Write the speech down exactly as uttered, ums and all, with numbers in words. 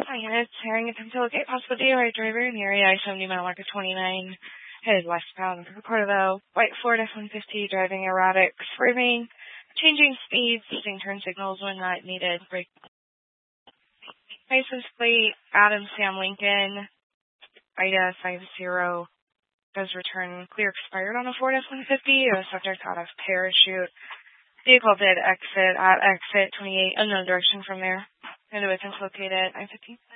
five units, hearing attempt to locate possible D U I driver in the area, I seventy mile marker twenty-nine, headed westbound for Cordova, white Ford F one fifty, driving erratic, swerving, changing speeds, using turn signals when not needed, brake. License plate, Adam Sam Lincoln, Ida five zero, does return clear expired on a Ford F one fifty, a subject out of parachute. Vehicle did exit at exit twenty-eight, unknown direction from there. And the witness located nine fifteen.